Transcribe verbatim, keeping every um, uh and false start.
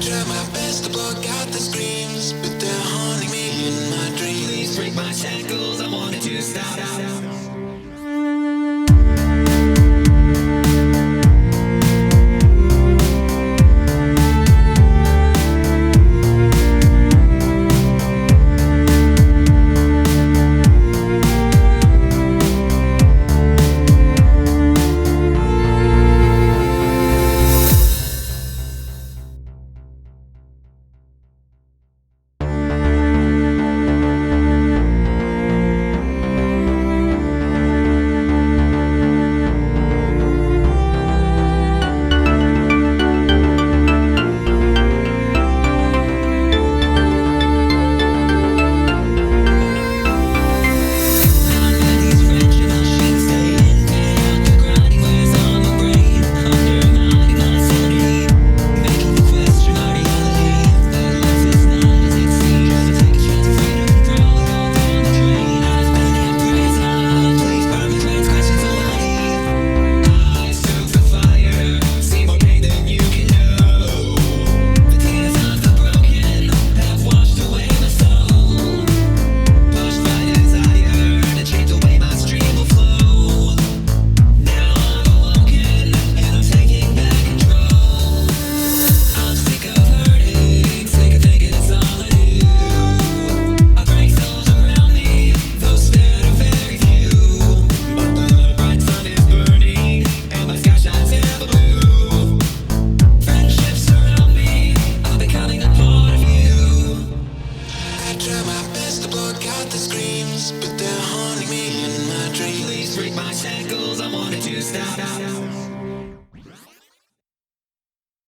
try my best to block out the screams, but they're haunting me in my dreams. Please break my shackles, I wanted to stop out. But they're haunting me in my dreams. Please break my shackles, I wanted to stop out.